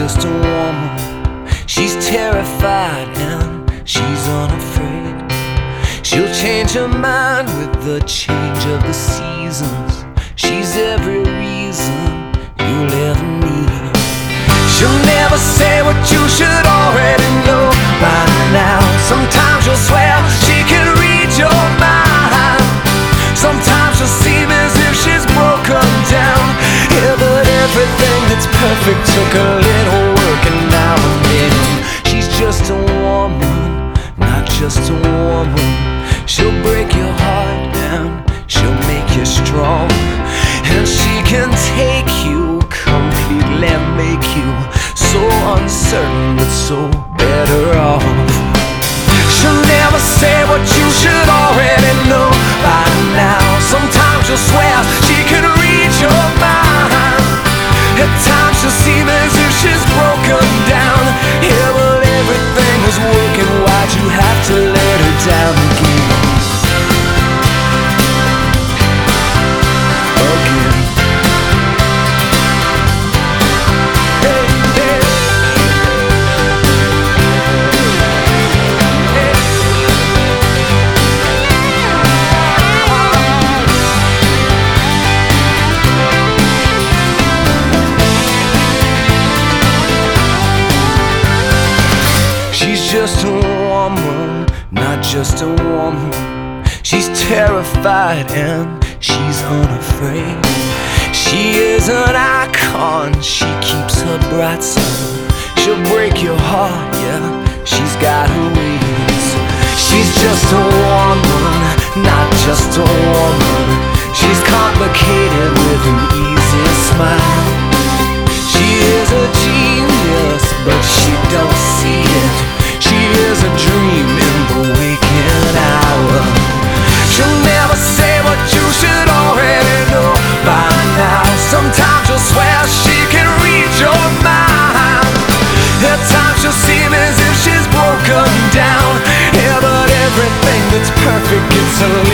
just a woman. She's terrified and she's unafraid. She'll change her mind with the change of the seasons. She's every reason you'll ever need. She'll never say what you should already know by now. Sometimes she'll swear she can read your mind. Sometimes she'll seem as if she's broken down. Yeah, but everything that's perfect took a little working now and then. She's just a woman, not just a woman. She'll break your heart down, she'll make you strong. And she can take you completely, make you so uncertain but so better off. She'll never say what you should already know by now. Sometimes she'll swear she can read your mind. At times she'll seem as if she's broken down. Yeah, but everything was working. Why'd you have to let her down again? Just a woman, not just a woman. She's terrified and she's unafraid. She is an icon, she keeps her bright sun. She'll break your heart, yeah, she's got her wings. She's just a woman, not just a woman. She's complicated with an easy smile. She is a genius, but she don't see it. She is a dream in the waking hour. She'll never say what you should already know by now. Sometimes she'll swear she can read your mind. At times she'll seem as if she's broken down. Yeah, but everything that's perfect gets a